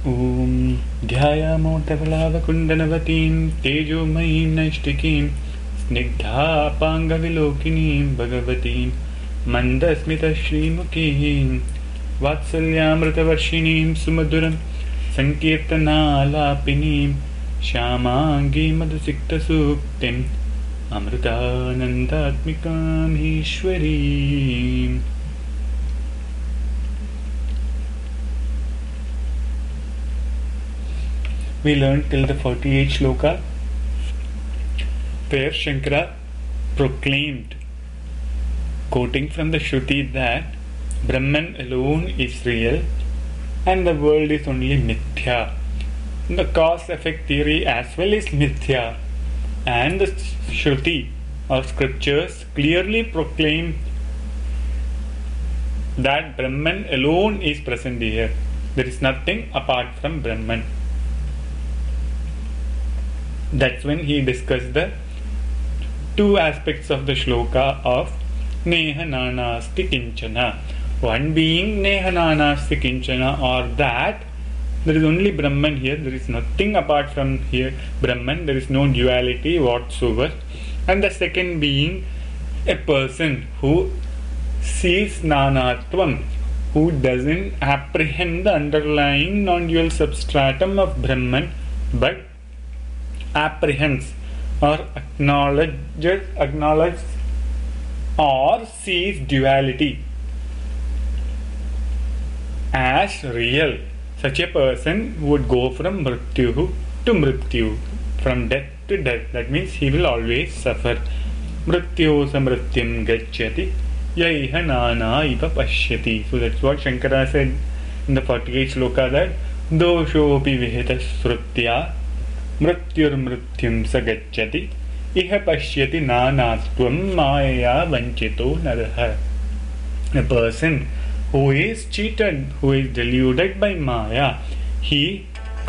Om ध्यायामो धवलावकुण्डनवतीं तेजोमयीं नैष्टिकीं स्निग्धापाङ्गविलोकिनीं भगवतीं मन्दस्मितश्रीमुखीं वात्सल्यामृतवर्षिणीं सुमधुरं सङ्कीर्तनालापिनीं श्यामाङ्गीं मधुसिक्तसूक्तिम् अमृतानन्दात्मिकाम् ईश्वरीम्. We learned till the 48th shloka where Shankara proclaimed, quoting from the Shruti, that Brahman alone is real and the world is only mithya. The cause-effect theory as well is mithya, and the Shruti or scriptures clearly proclaim that Brahman alone is present here. There is nothing apart from Brahman. That's when he discussed the two aspects of the shloka of Neha Nanasti Kinchana. One being Neha Nanasti Kinchana, or that there is only Brahman here, there is nothing apart from here Brahman, there is no duality whatsoever. And the second being a person who sees Nanatvam, who doesn't apprehend the underlying non-dual substratum of Brahman, but apprehends or acknowledges or sees duality as real. Such a person would go from mrityu to mrityu, from death to death. That means he will always suffer. Mrityo samrityam gacchati yaiha nana iva pashyati. So that's what Shankara said in the 48th shloka, that doshopi vihita srutya mrityur mrityum sagacchati iha pashyati nanastvam maya vanchito naraha. A person who is cheated, who is deluded by Maya, he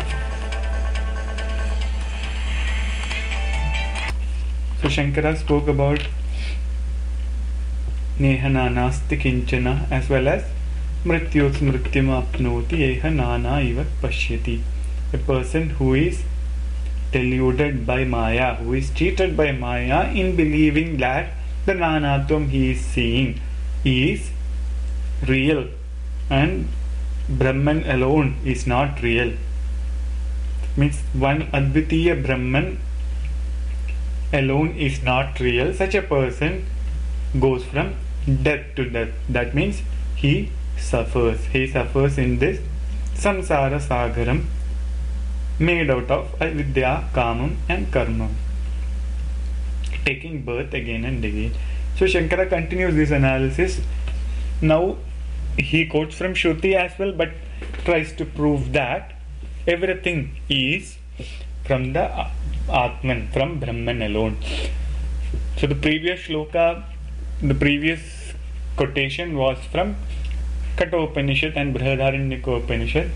so Shankara spoke about Neha Nanasti Kinchana as well as Mrityos Mrityam Apnoti Eha Nana Iva Pashyati. A person who is deluded by Maya, who is cheated by Maya in believing that the Nanatvam he is seeing is real and Brahman alone is not real. Means one Advitiya Brahman alone is not real. Such a person goes from death to death. That means he suffers. He suffers in this samsara sagaram made out of avidya, kamam and karma, taking birth again and again. So Shankara continues this analysis. Now he quotes from Shruti as well, but tries to prove that everything is from the Atman, from Brahman alone. So the previous shloka, the previous quotation was from Kathopanishad and Brihadaranyaka.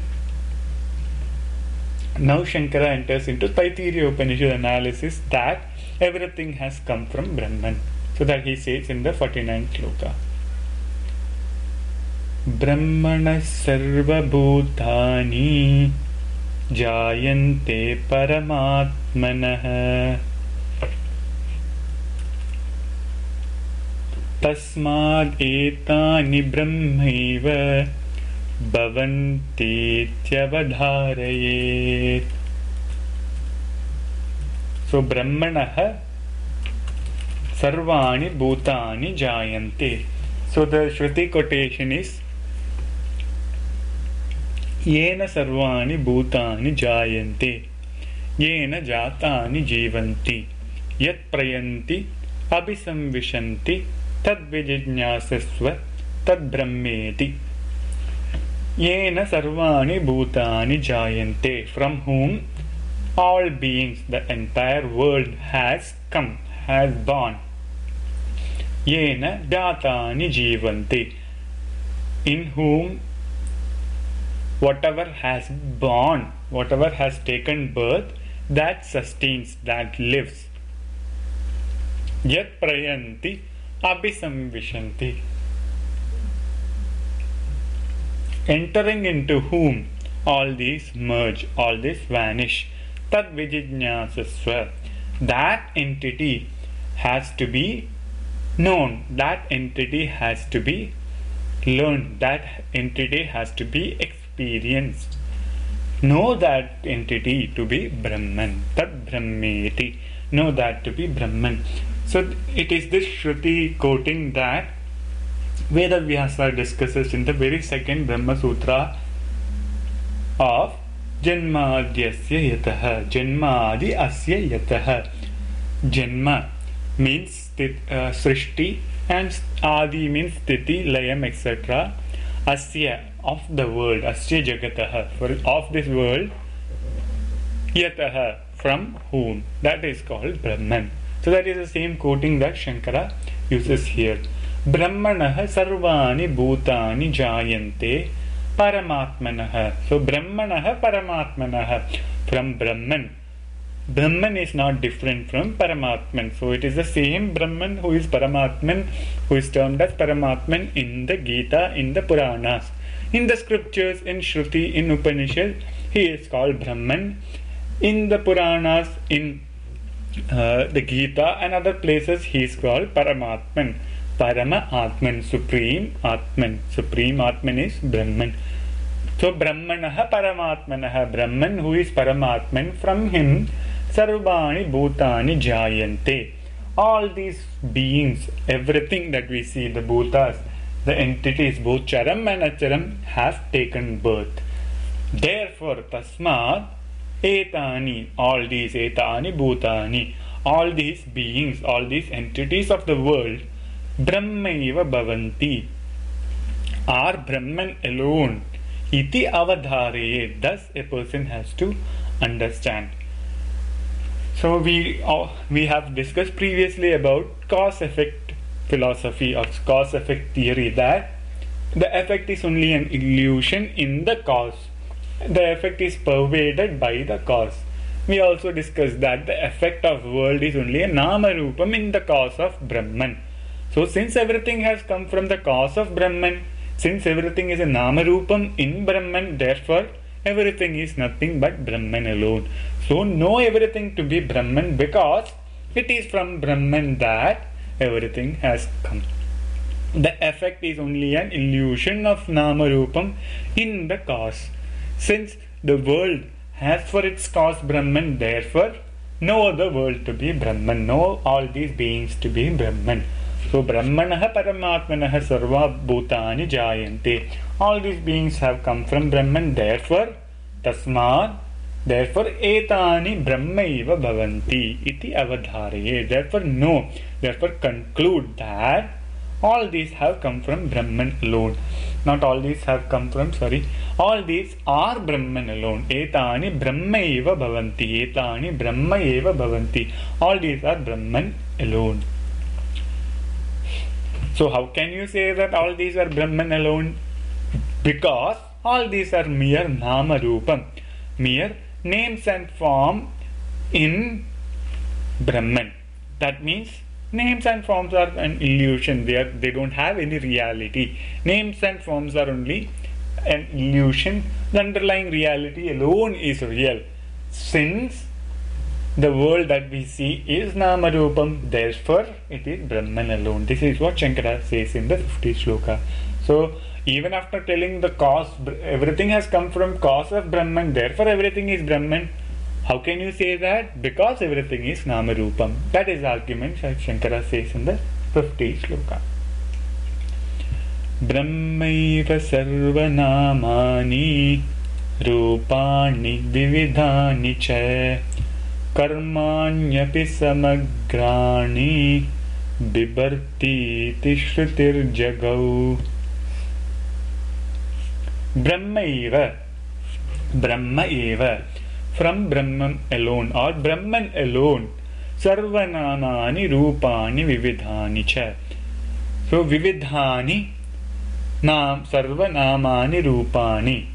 Now Shankara enters into Taittiriya Upanishad analysis that everything has come from Brahman. So that he says in the 49th shloka, Brahmana sarvabhutani jayante paramatmanah tasmad etani brahmaiva bhavanti tyavadharayet. So Brahmanah sarvani bhutani jayante. So the Shruti quotation is Yena sarvani bhutani jayante Yena jatani jivanti Yat prayanti abhisamvishanti Tad vijijñāsasva Tad brahmeti. Yena sarvani bhutani jayante, from whom all beings, the entire world has come, has born. Yena jatani jivanti, in whom whatever has born, whatever has taken birth, that sustains, that lives. Yat prayanti abhisamvishanti, entering into whom all these merge, all these vanish. Tad vijijñāsasva. That entity has to be known, that entity has to be learned, that entity has to be experienced. Know that entity to be Brahman. Tad Brahmeti. Know that to be Brahman. So it is this Shruti quoting that Veda Vyasa discusses in the very second Brahma Sutra of Janmadyasya Yataha. Janmadi Asya Yataha. Janma means Srishti and Adi means Sthiti, Layam, etc. Asya, of the world, Asya Jagataha, of this world, Yataha, from whom. That is called Brahman. So that is the same quoting that Shankara uses here. Brahmanaha sarvani bhutani jayante paramatmanaha. So Brahmanaha paramatmanaha, from Brahman. Brahman is not different from Paramatman. So it is the same Brahman who is Paramatman, who is termed as Paramatman in the Gita, in the Puranas. In the scriptures, in Shruti, in Upanishad, he is called Brahman. In the Puranas, in the Gita and other places, he is called Paramatman. Parama Atman, Supreme Atman. Supreme Atman is Brahman. So Brahmanaha Paramatmanaha, Brahman who is Paramatman, from him Sarvani Bhutani Jayante. All these beings, everything that we see, the Bhutas, the entities, both Charam and Acharam, have taken birth. Therefore, Tasmat Etani, all these Etani Bhutani, all these beings, all these entities of the world, Brahmaiva Bhavanti, are Brahman alone. Iti avadharaye. Thus a person has to understand. So we have discussed previously about cause-effect philosophy or cause-effect theory, that the effect is only an illusion in the cause. The effect is pervaded by the cause. We also discussed that the effect of world is only a nama rupam in the cause of Brahman. So since everything has come from the cause of Brahman, since everything is a nama rupam in Brahman, therefore everything is nothing but Brahman alone. So know everything to be Brahman, because it is from Brahman that everything has come. The effect is only an illusion of nama rupam in the cause. Since the world has for its cause Brahman, therefore know the world to be Brahman, know all these beings to be Brahman. So Brahmanaha Paramatmanaha Sarva Bhutani Jayante. All these beings have come from Brahman, therefore Tasmat, therefore Etani Brahmaiva Bhavanti iti avadharaye. Therefore know, therefore conclude that all these have come from Brahman alone. Not all these have come from, all these are Brahman alone. Etani Brahmaiva Bhavanti, Etani Brahmaiva Bhavanti. All these are Brahman alone. So how can you say that all these are Brahman alone? Because all these are mere nama rupam, mere names and form in Brahman. That means names and forms are an illusion. They don't have any reality. Names and forms are only an illusion. The underlying reality alone is real. Since the world that we see is nama rupam, therefore it is Brahman alone. This is what Shankara says in the 50th shloka. So even after telling the cause, everything has come from cause of Brahman, therefore everything is Brahman. How can you say that? Because everything is nama rupam. That is the argument that Shankara says in the 50th shloka. Brahmaiva sarvanamani rupani vividhani cha karmanyapi samagrani bibarti tishrutir jagau. Brahmaiva, from Brahman alone or Brahman alone, sarvanamani rupani vividhani cha. So vividhani sarvanamani rupani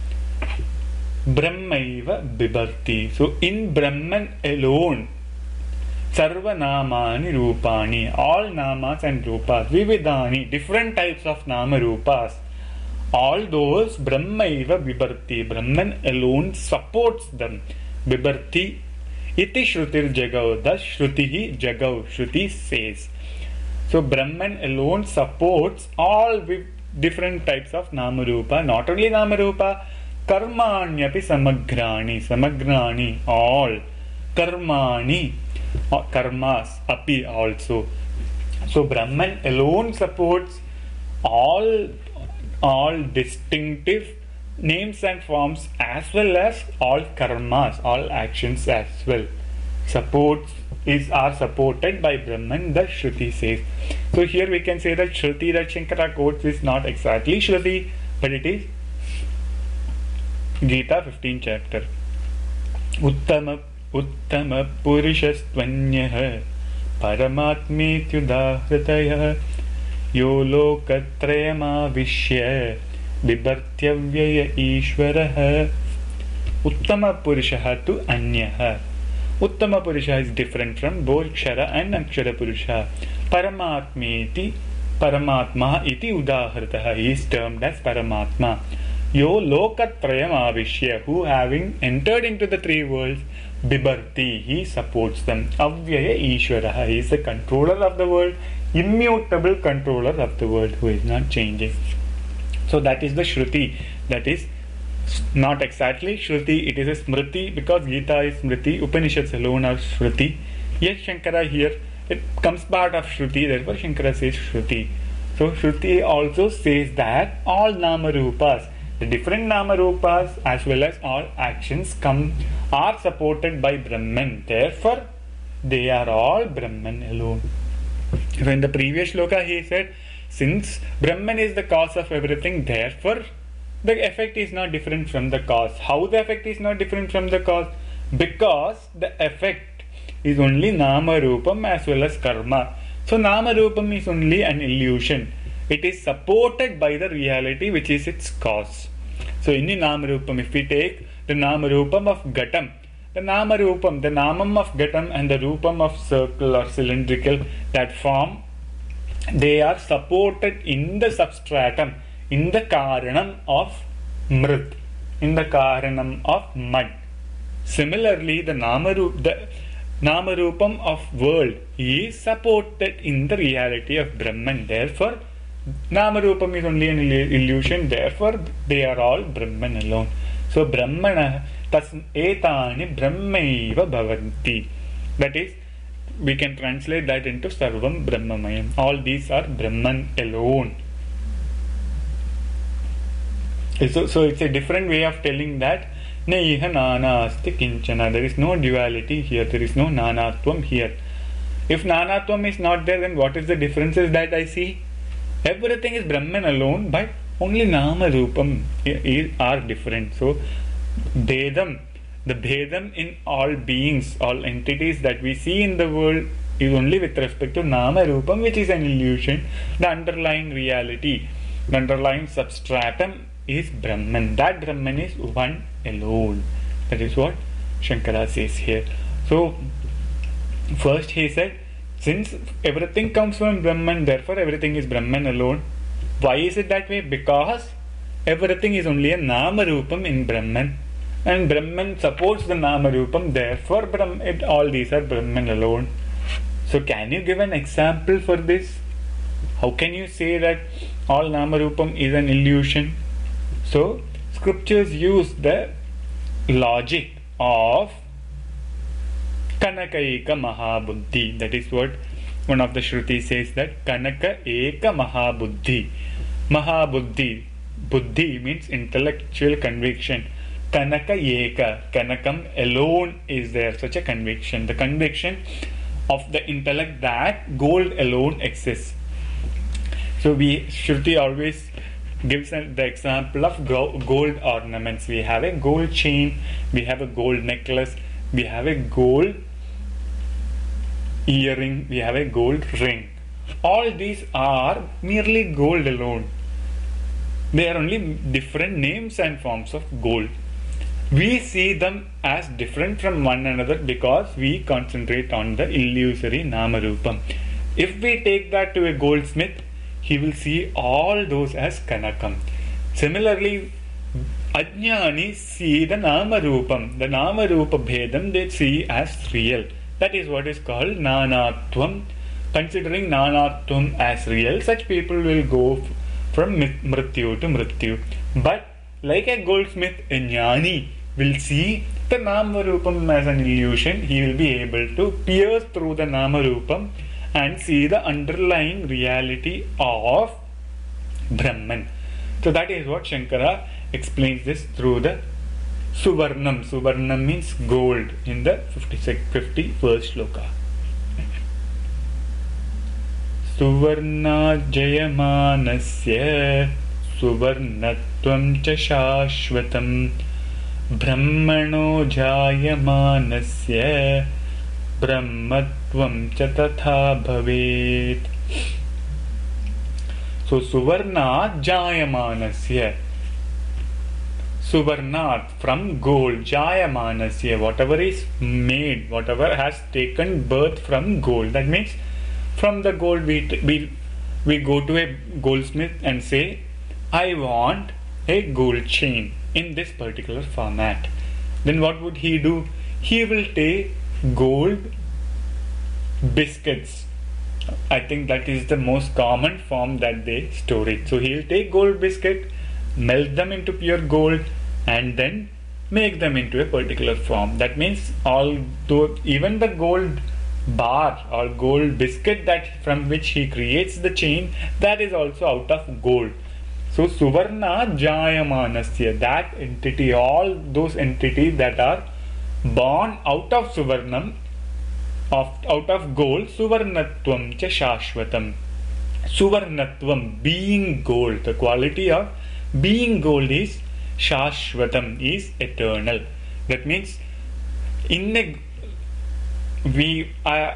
Brahmaiva bibarti. So in Brahman alone, sarvanamani rupani, all namas and rupas, vividhani, different types of nama rupas, All those Brahmaiva Vibharti. Brahman alone supports them. Vibharti iti Shrutir Jagau. Thus Shrutihi Jagau. Shruti says. So Brahman alone supports all different types of Namarupa. Not only Namarupa, Karmanyapi Samagrani. Samagrani, all. Karmani, karmas, api also. So Brahman alone supports all distinctive names and forms as well as all karmas, all actions as well. Are supported by Brahman, the Shruti says. So here we can say that Shruti that Shankara quotes is not exactly Shruti, but it is Gita 15th chapter. Uttama Purushastvanyah Paramatmetyudahritayah Yo Lokatrayamavishya Bibhartyavyaya Ishwarah. Uttama Purusha tu Anyah. Uttama Purusha is different from both Kshara and Akshara Purusha. Paramatmeti, Paramatma iti Udahritaha. He is termed as Paramatma. Yo Lokatrayam Avishya, who having entered into the three worlds, Bibharti, he supports them. Avyaya Ishwaraha, he is the controller of the world, immutable controller of the world, who is not changing. So that is the Shruti. That is not exactly Shruti, it is a Smriti, because Gita is Smriti, Upanishads alone are Shruti. Yet Shankara here, it comes part of Shruti, therefore Shankara says Shruti. So Shruti also says that all Namarupas, the different Namarupas as well as all actions are supported by Brahman. Therefore, they are all Brahman alone. So in the previous shloka he said, since Brahman is the cause of everything, therefore the effect is not different from the cause. How the effect is not different from the cause? Because the effect is only Namarupam as well as Karma. So Namarupam is only an illusion. It is supported by the reality which is its cause. So in the Namarupam, if we take the Namarupam of Ghatam, the Namarupam, the Namam of Ghatam and the Rupam of circle or cylindrical, that form, they are supported in the substratum, in the Karanam of Mrit, in the Karanam of mud. Similarly, the Namarupam of world is supported in the reality of Brahman. Therefore, Namarupam is only an illusion. Therefore, they are all Brahman alone. So, Brahmana etani Brahmaiva bhavanti. That is, we can translate that into Sarvam Brahmamayam. All these are Brahman alone. So it's a different way of telling that Naiha Nana Asti Kinchana. There is no duality here. There is no Nanatvam here. If Nanatvam is not there, then what is the differences that I see? Everything is Brahman alone, but only Nama Rupam are different. So Bhedam, the Bhedam in all beings, all entities that we see in the world is only with respect to Nama Rupam, which is an illusion. The underlying reality, the underlying substratum is Brahman. That Brahman is one alone. That is what Shankara says here. So first he said, since everything comes from Brahman, therefore everything is Brahman alone. Why is it that way? Because everything is only a Namarupam in Brahman, and Brahman supports the Namarupam, therefore all these are Brahman alone. So can you give an example for this? How can you say that all Namarupam is an illusion? So scriptures use the logic of Kanaka Eka Mahabuddhi. That is what one of the Shruti says, that Kanaka Eka Mahabuddhi. Mahabuddhi. Buddhi means intellectual conviction. Kanaka Eka. Kanakam alone is there, such a conviction. The conviction of the intellect that gold alone exists. So Shruti always gives the example of gold ornaments. We have a gold chain, we have a gold necklace, we have a gold earring, we have a gold ring. All these are merely gold alone. They are only different names and forms of gold. We see them as different from one another because we concentrate on the illusory Namarupam. If we take that to a goldsmith, he will see all those as Kanakam. Similarly, Ajnani see the Nama Rupam. The Nama Rupa Bhedam they see as real. That is what is called Nanatvam. Considering Nanatvam as real, such people will go from Mrityu to Mrityu. But like a goldsmith, a Jnani will see the Nama Rupam as an illusion. He will be able to pierce through the Nama Rupam and see the underlying reality of Brahman. So that is what Shankara explains this through the Suvarnam. Suvarnam means gold in the 51st shloka. Suvarna jayamanasya suvarnatvam cha shashvatam brahmano jayamanasya brahmatvam cha tatha bhavet. So Suvarna jayamanasya, Suvarnat from gold, jayamanasya, whatever is made, whatever has taken birth from gold. That means from the gold we go to a goldsmith and say, I want a gold chain in this particular format. Then what would he do? He will take gold biscuits. I think that is the most common form that they store it. So he will take gold biscuit, melt them into pure gold, and then make them into a particular form. That means although even the gold bar or gold biscuit that from which he creates the chain, that is also out of gold. So Suvarna Jayamanasya, that entity, all those entities that are born out of Suvarnam, out of gold, Suvarnatvam cha Shashvatam. Suvarnatvam, being gold, the quality of being gold is Shashvatam, is eternal. That means we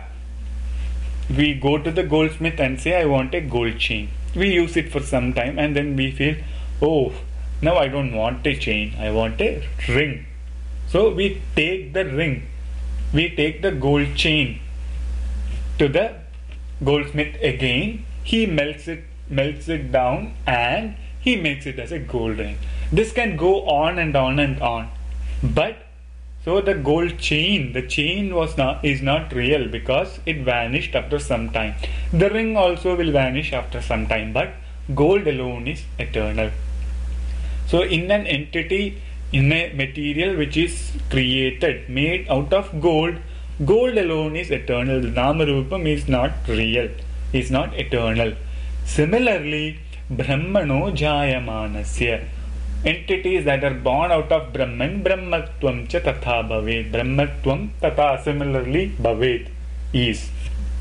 go to the goldsmith and say, I want a gold chain. We use it for some time and then we feel, oh, now I don't want a chain, I want a ring. So we take the ring, we take the gold chain to the goldsmith again. He melts it down and he makes it as a gold ring. This can go on and on and on. But so the gold chain, the chain is not real because it vanished after some time. The ring also will vanish after some time, but gold alone is eternal. So in an entity, in a material which is created, made out of gold, gold alone is eternal. The Namarupam is not real, is not eternal. Similarly, Brahmano Jayamanasya, entities that are born out of Brahman, Brahmatvam cha tatha bhavet. Brahmatvam tatha similarly bhavet is.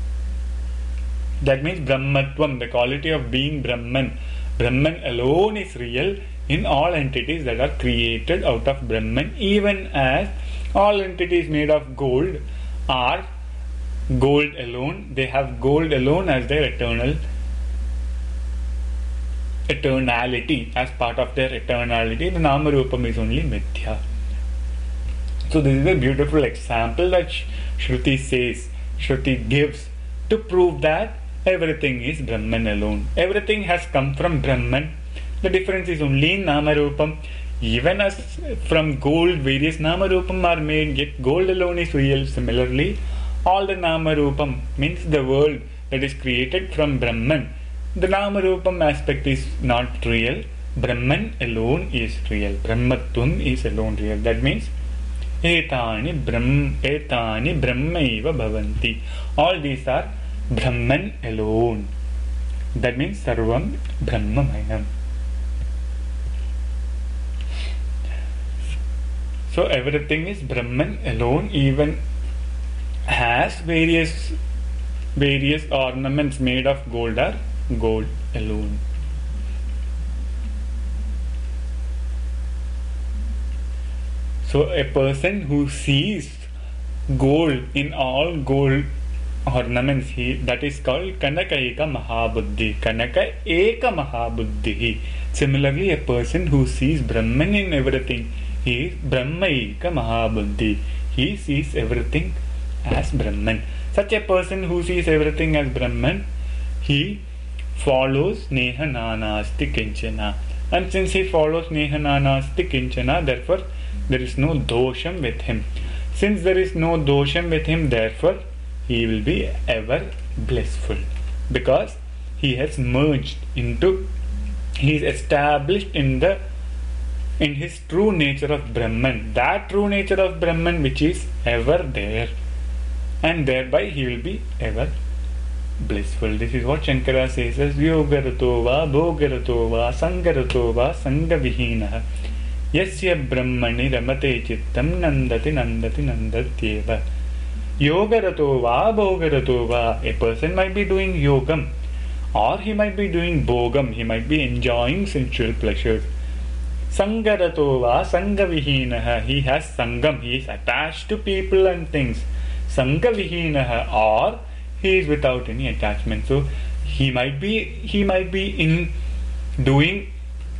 That means Brahmatvam, the quality of being Brahman. Brahman alone is real in all entities that are created out of Brahman, even as all entities made of gold are gold alone. They have gold alone as their eternality, as part of their eternality. The Namarupam is only Mithya. So this is a beautiful example that Shruti says, Shruti gives to prove that everything is Brahman alone. Everything has come from Brahman. The difference is only in Namarupam. Even as from gold various Namarupam are made, yet gold alone is real. Similarly, all the Namarupam means the world that is created from Brahman. The Namarupam aspect is not real. Brahman alone is real. Brahmatvam is alone real. That means etani brahmaiva bhavanti. All these are Brahman alone. That means sarvam brahmamayam. So everything is Brahman alone, even has various ornaments made of gold are gold alone. So a person who sees gold in all gold ornaments, that is called Kanaka Eka Mahabuddhi. Kanaka Eka Mahabuddhi. Similarly, a person who sees Brahman in everything, he is Brahma Eka Mahabuddhi. He sees everything as Brahman. Such a person who sees everything as Brahman, he follows Neha Nanasti Kinchana. And since he follows nehananasti kinchana, therefore there is no dosham with him. Since there is no dosham with him, therefore he will be ever blissful, because he has merged into, he is established in his true nature of Brahman, that true nature of Brahman which is ever there, and thereby he will be ever blissful. This is what Shankara says as Yogarato va Bhogarato va Sangarato va Sangavihinah Yasya Brahmani Ramate Chittam Nandati Nandati Nandatyeva. Yogarato va Bhogarato va. A person might be doing yogam, or he might be doing bhogam, he might be enjoying sensual pleasures. Sangarato va Sangavihinah. He has sangam, he is attached to people and things. Sangavihinah, or he is without any attachment. So he might be in doing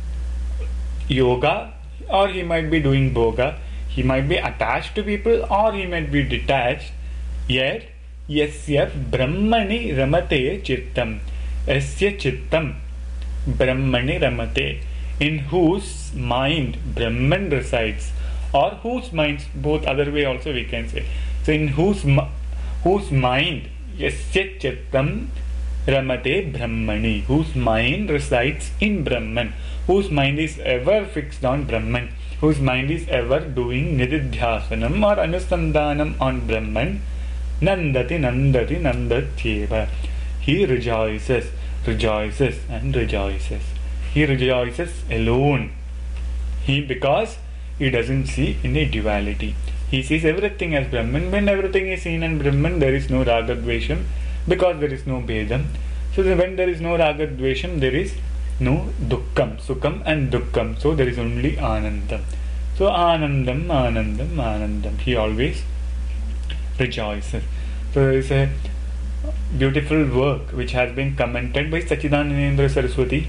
yoga, or he might be doing bhoga. He might be attached to people, or he might be detached. Yet yasya brahmani ramate chittam, yasya chittam brahmani ramate, in whose mind Brahman resides, or whose minds, both other way also we can say. So in whose mind, yasya chittam ramate brahmani, whose mind resides in Brahman, whose mind is ever fixed on Brahman, whose mind is ever doing nididhyasanam or anusandhanam on Brahman, nandati nandati nandatyeva. He rejoices and rejoices. He rejoices alone. Because he doesn't see any duality. He sees everything as Brahman. When everything is seen as Brahman, there is no raga dvesham, because there is no bhedam. So when there is no raga dvesham, there is no dukkam, sukham and dukkam. So there is only anandam. So anandam, anandam, anandam. He always rejoices. So there is a beautiful work which has been commented by Sachidanandendra Saraswati.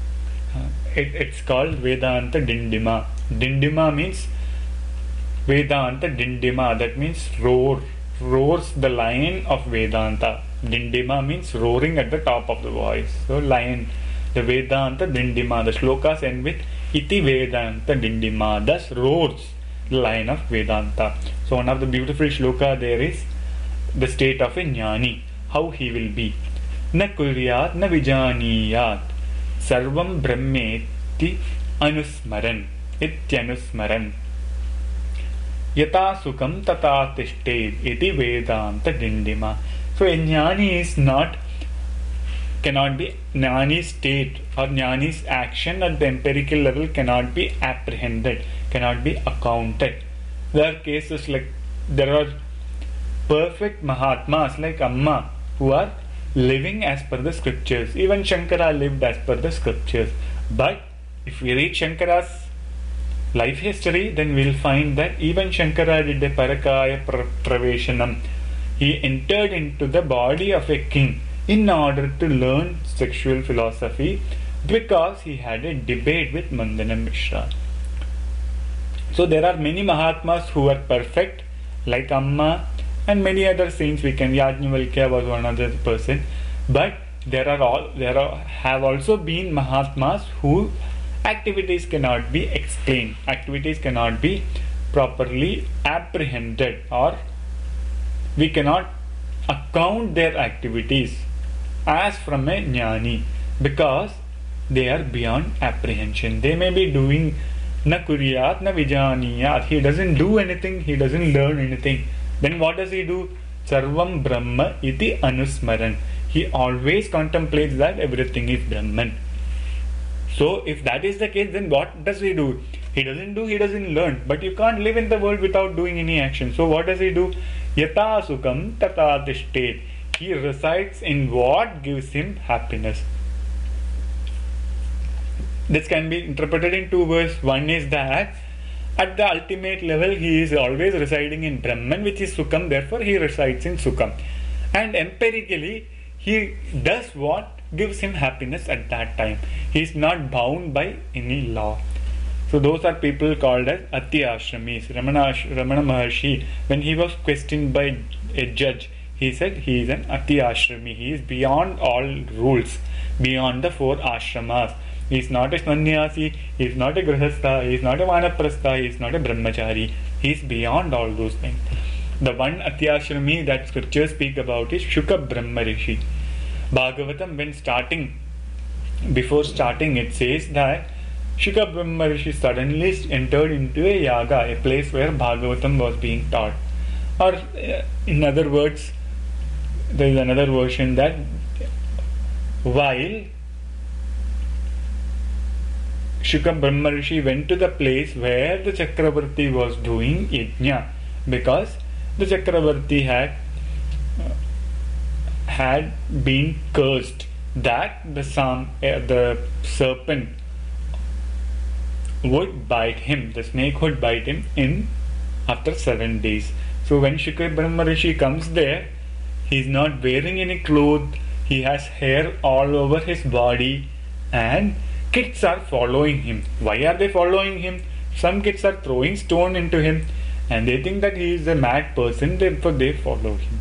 It's called Vedanta Dindima. Dindima means Vedanta Dindima, that means roars the lion of Vedanta. Dindima means roaring at the top of the voice. So lion, the Vedanta Dindima, the shlokas end with Iti Vedanta Dindima, thus roars the lion of Vedanta. So one of the beautiful shloka there is the state of a jnani, how he will be. Na kuryat na vijaniyat sarvam brahmeti anusmaran ityanusmaran yata sukham tata tishted iti Vedanta Dindima. So a jnani cannot be, jnani's state or jnani's action at the empirical level cannot be apprehended, cannot be accounted. There are cases like, there are perfect Mahatmas like Amma who are living as per the scriptures. Even Shankara lived as per the scriptures. But if we read Shankara's life history, then we will find that even Shankara did a Parakaya Praveshanam. He entered into the body of a king in order to learn sexual philosophy, because he had a debate with Mandana Mishra. So there are many Mahatmas who are perfect, like Amma, and many other saints. We can, Yajnavalkya was one other person, but there have also been Mahatmas whose activities cannot be explained, activities cannot be properly apprehended, or we cannot account their activities as from a jnani, because they are beyond apprehension. They may be doing na kuryat na vijaniyat. He doesn't do anything, he doesn't learn anything. Then what does he do? Sarvam Brahma iti anusmaran. He always contemplates that everything is Brahman. So if that is the case, then what does he do? He doesn't do, he doesn't learn. But you can't live in the world without doing any action. So what does he do? Yata sukham tata tishtet. He resides in what gives him happiness. This can be interpreted in two ways. One is that at the ultimate level he is always residing in Brahman, which is Sukham, therefore he resides in Sukham. And empirically he does what gives him happiness at that time. He is not bound by any law. So those are people called as Ati Ashramis. Ramana Maharshi, when he was questioned by a judge, he said he is an Ati Ashrami. He is beyond all rules, beyond the 4 ashramas. He is not a sannyasi, he is not a grihastha, he is not a vanaprastha, he is not a brahmachari. He is beyond all those things. The one atyashrami that scriptures speak about is Shuka Brahma Rishi. Bhagavatam, before starting, it says that Shuka Brahma Rishi suddenly entered into a yaga, a place where Bhagavatam was being taught. Or, in other words, there is another version that while Shuka Brahma Rishi went to the place where the Chakravarti was doing yajna, because the Chakravarti had been cursed that the serpent would bite him, the snake would bite him after 7 days. So when Shuka Brahma Rishi comes there, he is not wearing any clothes, he has hair all over his body, and kids are following him. Why are they following him? Some kids are throwing stone into him, and they think that he is a mad person, therefore they follow him.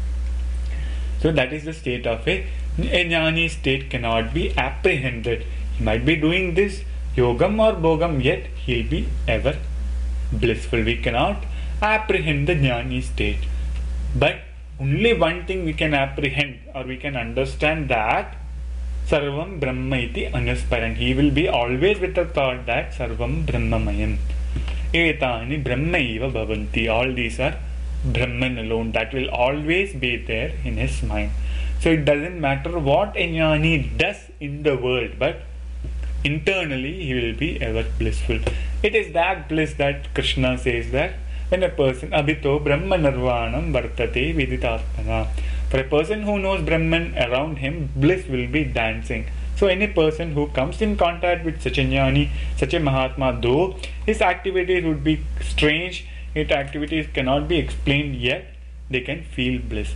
So that is the state of a jnani state, cannot be apprehended. He might be doing this yogam or bhogam, yet he will be ever blissful. We cannot apprehend the jnani state. But only one thing we can apprehend, or we can understand, that Sarvam Brahma iti anusparan. He will be always with the thought that Sarvam Brahmamayam. Etani Brahmaiva bhavanti. All these are Brahman alone. That will always be there in his mind. So it doesn't matter what a jnani does in the world, but internally he will be ever blissful. It is that bliss that Krishna says that when a person abhito Brahma nirvanam vartate viditatmana. For a person who knows Brahman around him, bliss will be dancing. So any person who comes in contact with such a jnani, such a Mahatma, though his activities would be strange, his activities cannot be explained, yet they can feel bliss.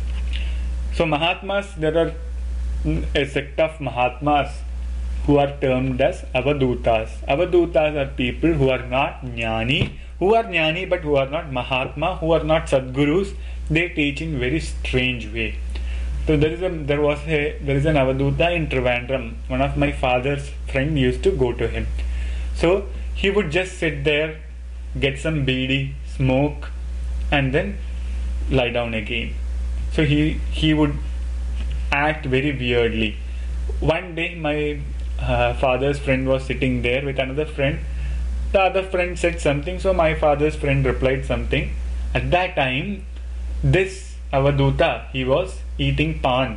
So Mahatmas, there are a sect of Mahatmas who are termed as Avadutas. Avadutas are people who are not jnani, but who are not Mahatma, who are not Sadgurus. They teach in very strange way. So there is an Avaduta in Trivandrum. One of my father's friend used to go to him. So he would just sit there, get some beedi, smoke, and then lie down again. So he would act very weirdly. One day my father's friend was sitting there with another friend. The other friend said something, so my father's friend replied something. At that time, this Avaduta, he was eating pan.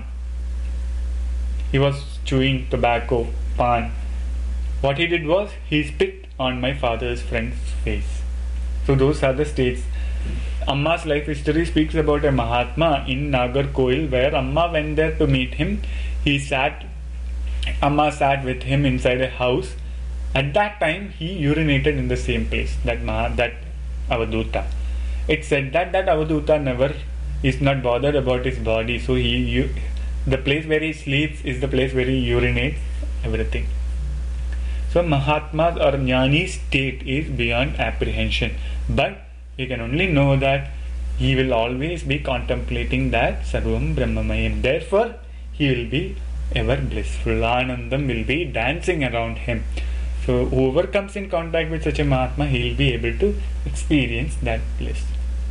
He was chewing tobacco, pan. What he did was, he spit on my father's friend's face. So those are the states. Amma's life history speaks about a Mahatma in Nagarkoil, where Amma went there to meet him. Amma sat with him inside a house. At that time, he urinated in the same place, that Avaduta. It's said that Avaduta is not bothered about his body, so the place where he sleeps is the place where he urinates, everything. So Mahatma's or jnani's state is beyond apprehension, but we can only know that he will always be contemplating that Sarvam Brahmamayam. Therefore, he will be ever blissful. Anandam will be dancing around him. So whoever comes in contact with such a Mahatma, he will be able to experience that bliss.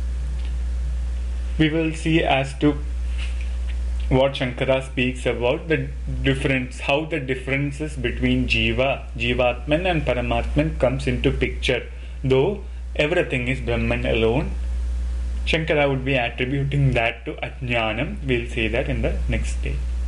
We will see as to what Shankara speaks about the difference, how the differences between Jivatman and Paramatman comes into picture. Though everything is Brahman alone, Shankara would be attributing that to Ajnanam. We'll say that in the next day.